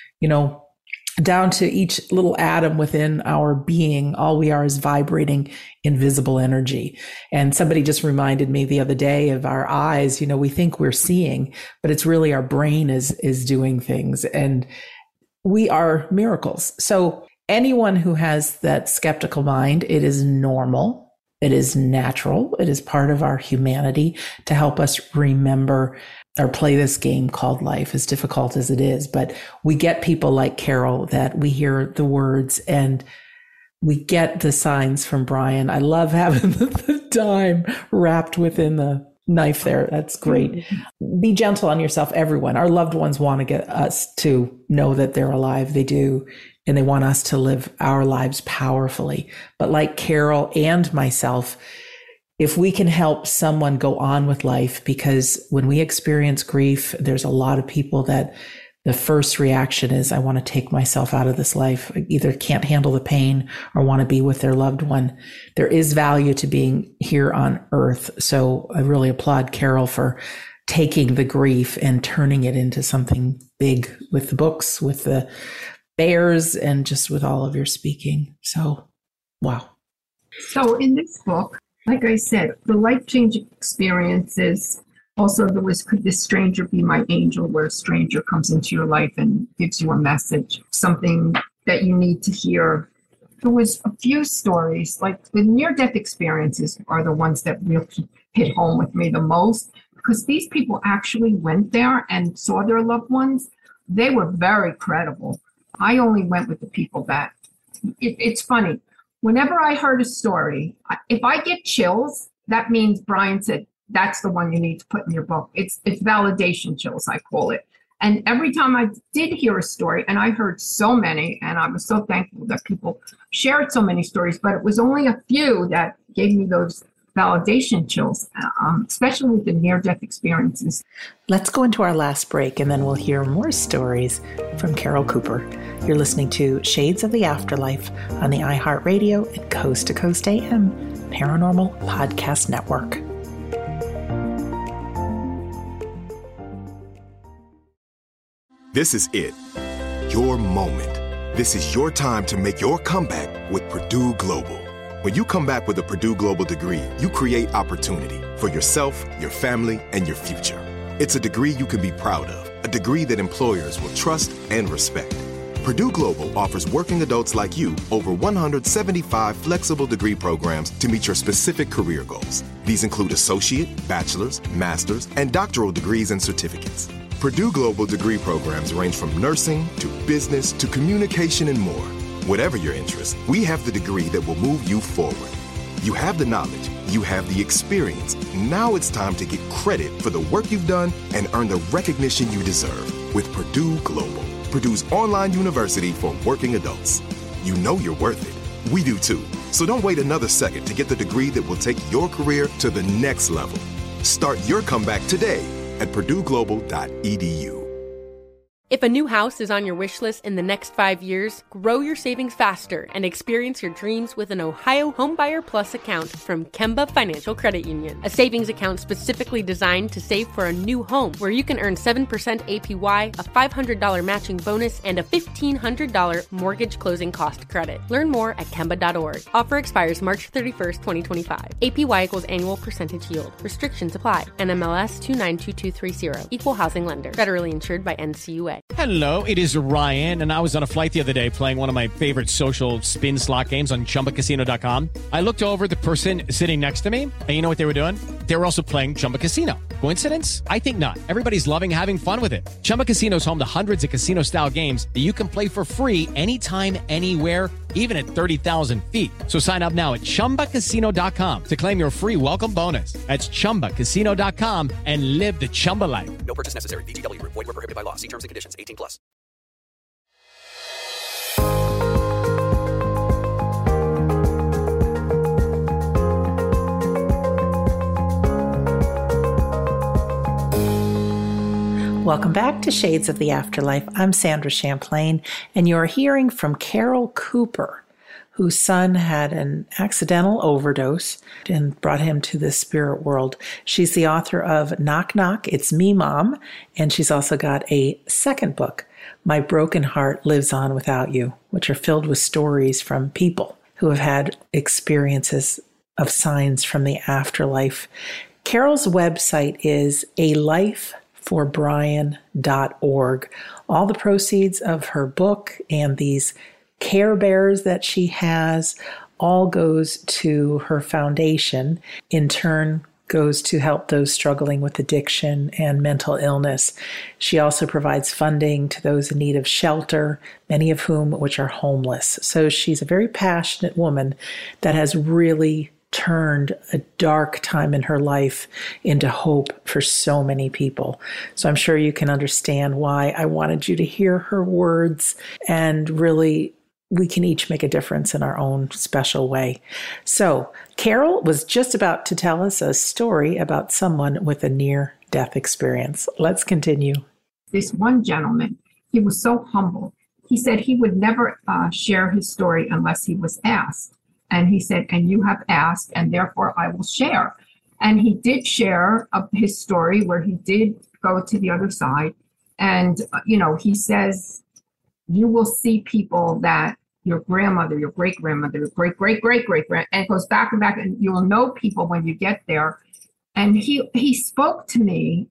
down to each little atom within our being, all we are is vibrating invisible energy. And somebody just reminded me the other day of our eyes. We think we're seeing, but it's really our brain is doing things, and we are miracles. So anyone who has that skeptical mind, it is normal. It is natural. It is part of our humanity to help us remember or play this game called life, as difficult as it is. But we get people like Carol that we hear the words and we get the signs from Brian. I love having the dime wrapped within the knife there. That's great. Be gentle on yourself, everyone. Our loved ones want to get us to know that they're alive. They do. And they want us to live our lives powerfully. But like Carol and myself, if we can help someone go on with life, because when we experience grief, there's a lot of people that the first reaction is, I want to take myself out of this life. I either can't handle the pain or want to be with their loved one. There is value to being here on earth. So I really applaud Carol for taking the grief and turning it into something big with the books, with the bears, and just with all of your speaking. So, wow. So in this book, like I said, the life-changing experiences. Also, there was, could this stranger be my angel, where a stranger comes into your life and gives you a message, something that you need to hear. There was a few stories, like the near-death experiences are the ones that really hit home with me the most, because these people actually went there and saw their loved ones. They were very credible. I only went with the people that, it's funny. Whenever I heard a story, if I get chills, that means Brian said, that's the one you need to put in your book. It's validation chills, I call it. And every time I did hear a story, and I heard so many, and I was so thankful that people shared so many stories, but it was only a few that gave me those validation chills, especially with the near-death experiences. Let's go into our last break, and then we'll hear more stories from Carol Cooper. You're listening to Shades of the Afterlife on the iHeartRadio and Coast to Coast AM Paranormal Podcast Network. This is it. Your moment. This is your time to make your comeback with Purdue Global. When you come back with a Purdue Global degree, you create opportunity for yourself, your family, and your future. It's a degree you can be proud of, a degree that employers will trust and respect. Purdue Global offers working adults like you over 175 flexible degree programs to meet your specific career goals. These include associate, bachelor's, master's, and doctoral degrees and certificates. Purdue Global degree programs range from nursing to business to communication and more. Whatever your interest, we have the degree that will move you forward. You have the knowledge, you have the experience. Now it's time to get credit for the work you've done and earn the recognition you deserve with Purdue Global, Purdue's online university for working adults. You know you're worth it. We do too. So don't wait another second to get the degree that will take your career to the next level. Start your comeback today at purdueglobal.edu. If a new house is on your wish list in the next 5 years, grow your savings faster and experience your dreams with an Ohio Homebuyer Plus account from Kemba Financial Credit Union. A savings account specifically designed to save for a new home where you can earn 7% APY, a $500 matching bonus, and a $1,500 mortgage closing cost credit. Learn more at Kemba.org. Offer expires March 31st, 2025. APY equals annual percentage yield. Restrictions apply. NMLS 292230. Equal housing lender. Federally insured by NCUA. Hello, it is Ryan, and I was on a flight the other day playing one of my favorite social spin slot games on ChumbaCasino.com. I looked over at the person sitting next to me, and you know what they were doing? They were also playing Chumba Casino. Coincidence? I think not. Everybody's loving having fun with it. Chumba Casino is home to hundreds of casino-style games that you can play for free anytime, anywhere, even at 30,000 feet. So sign up now at ChumbaCasino.com to claim your free welcome bonus. That's ChumbaCasino.com and live the Chumba life. No purchase necessary. VGW. Void where prohibited by law. See terms and conditions. 18 plus. Welcome back to Shades of the Afterlife. I'm Sandra Champlain, and you're hearing from Carol Cooper, whose son had an accidental overdose and brought him to the spirit world. She's the author of Knock Knock, It's Me, Mom, and she's also got a second book, My Broken Heart Lives On Without You, which are filled with stories from people who have had experiences of signs from the afterlife. Carol's website is alifeforbrian.org. All the proceeds of her book and these Care Bears that she has all goes to her foundation, in turn goes to help those struggling with addiction and mental illness. She also provides funding to those in need of shelter, many of whom which are homeless. So she's a very passionate woman that has really turned a dark time in her life into hope for so many people. So I'm sure you can understand why I wanted you to hear her words, and really we can each make a difference in our own special way. So Carol was just about to tell us a story about someone with a near-death experience. Let's continue. This one gentleman, he was so humble. He said he would never share his story unless he was asked. And he said, and you have asked, and therefore I will share. And he did share his story where he did go to the other side. And, he says, you will see people that your grandmother, your great-grandmother, your great-great-great-great-grand, and it goes back and back, and you will know people when you get there. And he spoke to me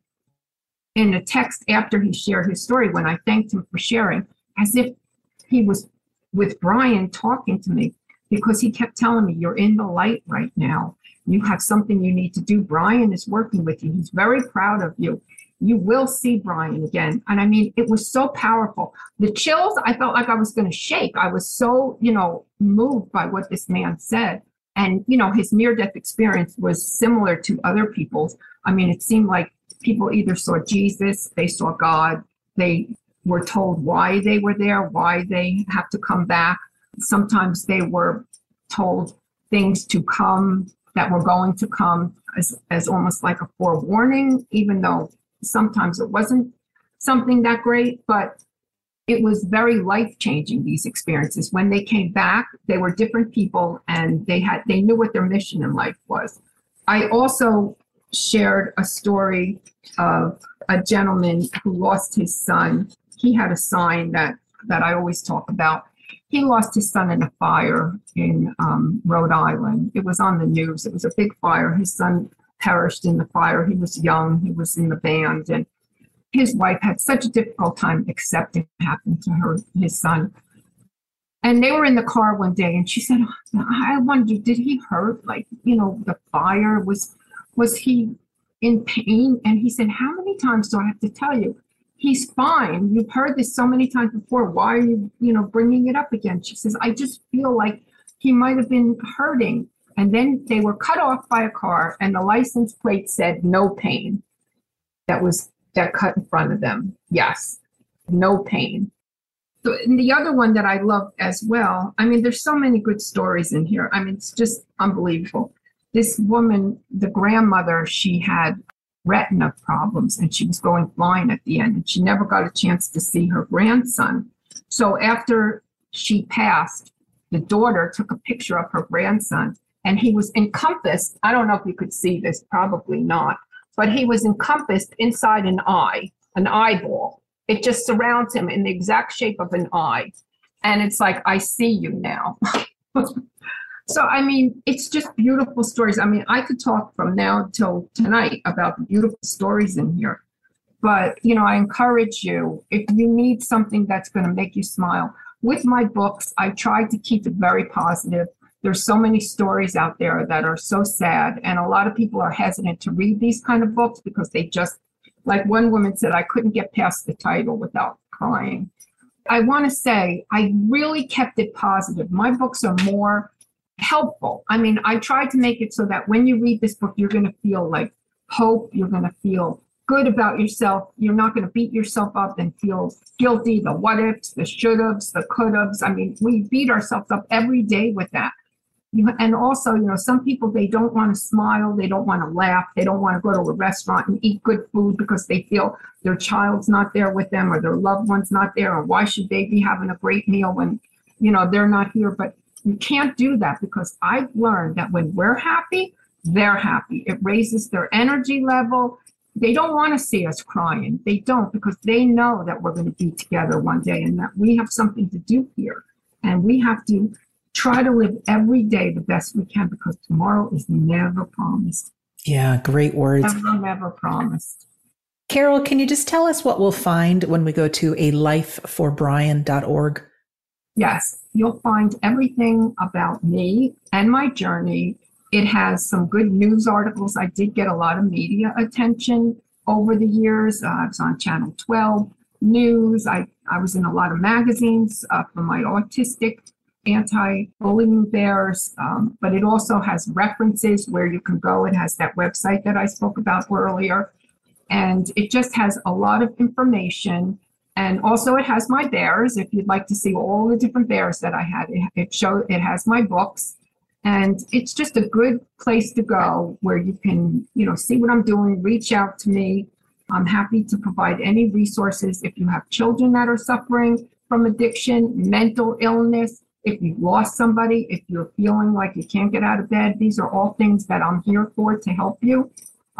in a text after he shared his story, when I thanked him for sharing, as if he was with Brian talking to me, because he kept telling me, you're in the light right now. You have something you need to do. Brian is working with you. He's very proud of you. You will see Brian again. And I mean, it was so powerful. The chills, I felt like I was going to shake. I was so, moved by what this man said. And, his near-death experience was similar to other people's. I mean, it seemed like people either saw Jesus, they saw God, they were told why they were there, why they have to come back. Sometimes they were told things to come that were going to come as almost like a forewarning, even though sometimes it wasn't something that great, but it was very life-changing, these experiences. When they came back, they were different people, and they knew what their mission in life was. I also shared a story of a gentleman who lost his son. He had a sign that I always talk about. He lost his son in a fire in Rhode Island. It was on the news. It was a big fire. His son perished in the fire. He was young. He was in the band. And his wife had such a difficult time accepting what happened to his son. And they were in the car one day, and she said, I wondered, did he hurt? The fire, was he in pain? And he said, how many times do I have to tell you? He's fine. You've heard this so many times before. Why are you, bringing it up again? She says, I just feel like he might have been hurting. And then they were cut off by a car, and the license plate said no pain. That cut in front of them. Yes, no pain. So, and the other one that I love as well, I mean, there's so many good stories in here. I mean, it's just unbelievable. This woman, the grandmother, she had retina problems, and she was going blind at the end, and she never got a chance to see her grandson. So after she passed, the daughter took a picture of her grandson, and he was encompassed. I don't know if you could see this, probably not, but he was encompassed inside an eye, an eyeball. It just surrounds him in the exact shape of an eye. And it's like, I see you now. So, I mean, it's just beautiful stories. I mean, I could talk from now till tonight about the beautiful stories in here. But, you know, I encourage you, if you need something that's going to make you smile, with my books, I try to keep it very positive. There's so many stories out there that are so sad. And a lot of people are hesitant to read these kind of books because they just, like one woman said, I couldn't get past the title without crying. I want to say I really kept it positive. My books are more helpful. I mean, I tried to make it so that when you read this book, you're going to feel like hope. You're going to feel good about yourself. You're not going to beat yourself up and feel guilty, the what ifs, the should haves, the could haves. I mean, we beat ourselves up every day with that. And also, you know, some people, they don't want to smile. They don't want to laugh. They don't want to go to a restaurant and eat good food because they feel their child's not there with them or their loved one's not there. Or why should they be having a great meal when, you know, they're not here? But you can't do that, because I've learned that when we're happy, they're happy. It raises their energy level. They don't want to see us crying. They don't, because they know that we're going to be together one day and that we have something to do here. And we have to try to live every day the best we can, because tomorrow is never promised. Yeah, great words. Never promised. Carol, can you just tell us what we'll find when we go to alifeforbrian.org? Yes, you'll find everything about me and my journey. It has some good news articles. I did get a lot of media attention over the years. I was on Channel 12 News. I was in a lot of magazines for my autistic anti-bullying bears, but it also has references where you can go. It has that website that I spoke about earlier, and it just has a lot of information. And also it has my bears. If you'd like to see all the different bears that I had, it has my books. And it's just a good place to go where you can, you know, see what I'm doing, reach out to me. I'm happy to provide any resources. If you have children that are suffering from addiction, mental illness, if you've lost somebody, if you're feeling like you can't get out of bed, these are all things that I'm here for to help you.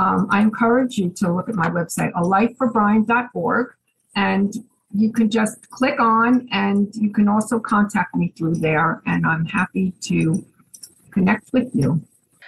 I encourage you to look at my website, alifeforbrian.org, and you can just click on, and you can also contact me through there, and I'm happy to connect with you.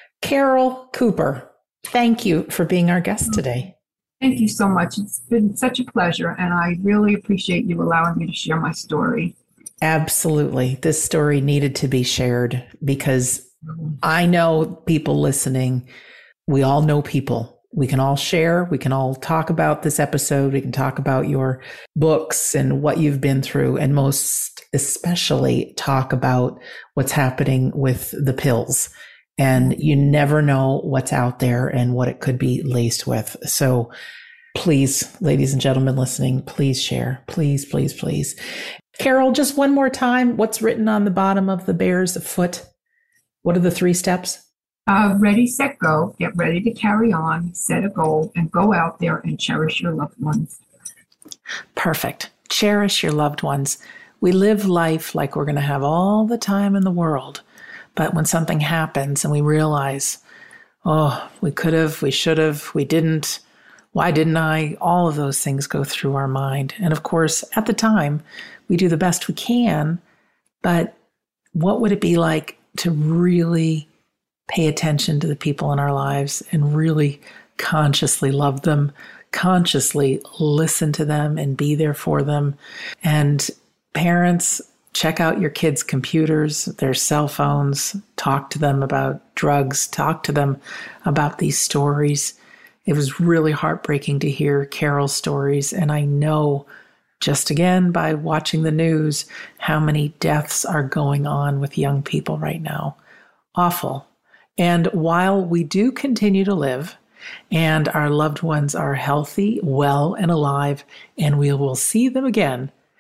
Carol Cooper, thank you for being our guest today. Thank you so much. It's been such a pleasure, and I really appreciate you allowing me to share my story. Absolutely. This story needed to be shared, because I know people listening, we all know people. We can all share. We can all talk about this episode. We can talk about your books and what you've been through, and most especially talk about what's happening with the pills. And you never know what's out there and what it could be laced with. So please, ladies and gentlemen listening, please share. Please, please, please. Carol, just one more time, what's written on the bottom of the bear's foot? What are the 3 steps? Ready, set, go. Get ready to carry on, set a goal, and go out there and cherish your loved ones. Perfect. Cherish your loved ones. We live life like we're going to have all the time in the world. But when something happens and we realize, oh, we could have, we should have, we didn't, why didn't I? All of those things go through our mind. And of course, at the time, we do the best we can. But what would it be like to really pay attention to the people in our lives and really consciously love them, consciously listen to them and be there for them? And parents, check out your kids' computers, their cell phones, talk to them about drugs, talk to them about these stories. It was really heartbreaking to hear Carol's stories. And I know, just again, by watching the news, how many deaths are going on with young people right now. Awful. And while we do continue to live, and our loved ones are healthy, well, and alive, and we will see them again,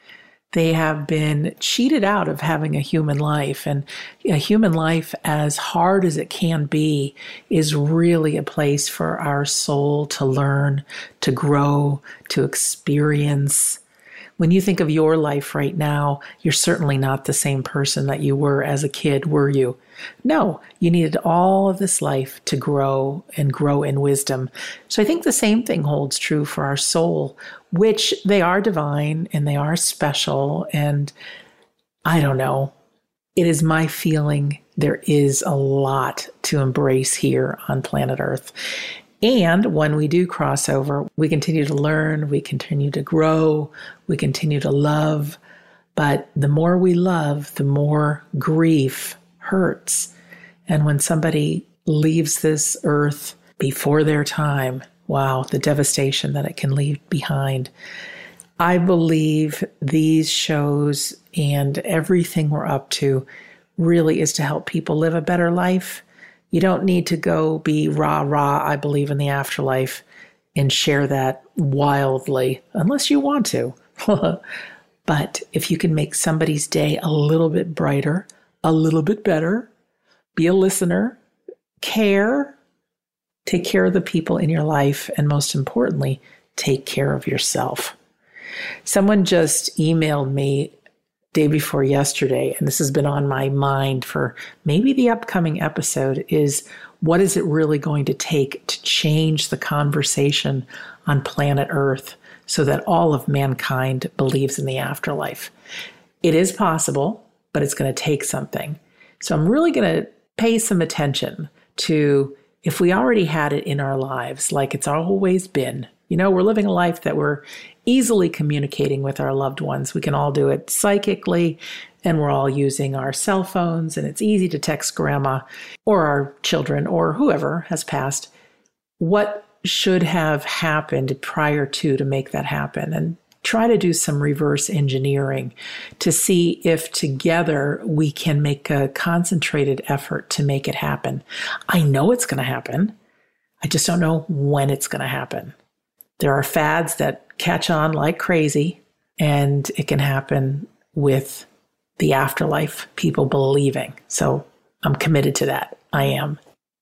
They have been cheated out of having a human life. And a human life, as hard as it can be, is really a place for our soul to learn, to grow, to experience. When you think of your life right now, you're certainly not the same person that you were as a kid, were you? No, you needed all of this life to grow and grow in wisdom. So I think the same thing holds true for our soul, which they are divine and they are special. And I don't know, it is my feeling there is a lot to embrace here on planet Earth. And when we do cross over, we continue to learn, we continue to grow, we continue to love. But the more we love, the more grief hurts. And when somebody leaves this earth before their time, wow, the devastation that it can leave behind. I believe these shows and everything we're up to really is to help people live a better life. You don't need to go be rah, I believe in the afterlife and share that wildly, unless you want to. But if you can make somebody's day a little bit brighter, a little bit better, be a listener, care, take care of the people in your life, and most importantly, take care of yourself. Someone just emailed me day before yesterday, and this has been on my mind for maybe the upcoming episode, is what is it really going to take to change the conversation on planet Earth so that all of mankind believes in the afterlife? It is possible, but it's going to take something. So I'm really going to pay some attention to if we already had it in our lives, like it's always been. You know, we're living a life that we're easily communicating with our loved ones. We can all do it psychically, and we're all using our cell phones, and it's easy to text grandma or our children or whoever has passed. What should have happened prior to make that happen? And try to do some reverse engineering to see if together we can make a concentrated effort to make it happen. I know it's going to happen. I just don't know when it's going to happen. There are fads that catch on like crazy, and it can happen with the afterlife, people believing. So I'm committed to that. I am.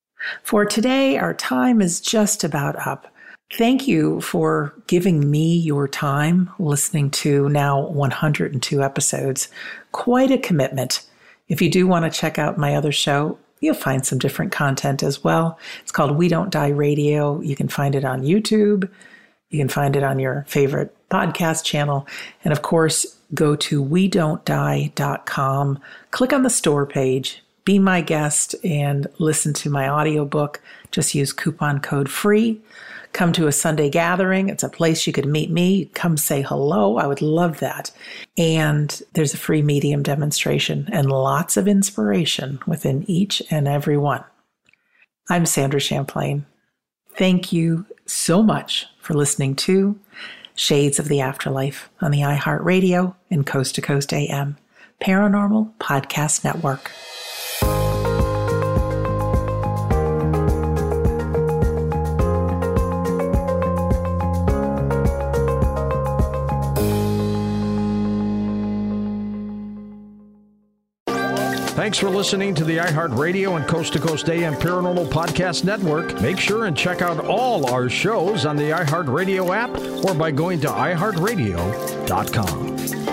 For today, our time is just about up. Thank you for giving me your time listening to now 102 episodes. Quite a commitment. If you do want to check out my other show, you'll find some different content as well. It's called We Don't Die Radio. You can find it on YouTube. You can find it on your favorite podcast channel. And of course, go to WeDon'tDie.com, click on the store page, be my guest, and listen to my audiobook. Just use coupon code FREE. Come to a Sunday gathering. It's a place you could meet me. Come say hello. I would love that. And there's a free medium demonstration and lots of inspiration within each and every one. I'm Sandra Champlain. Thank you so much for listening to Shades of the Afterlife on the iHeartRadio and Coast to Coast AM Paranormal Podcast Network. Thanks for listening to the iHeartRadio and Coast to Coast AM Paranormal Podcast Network. Make sure and check out all our shows on the iHeartRadio app or by going to iHeartRadio.com.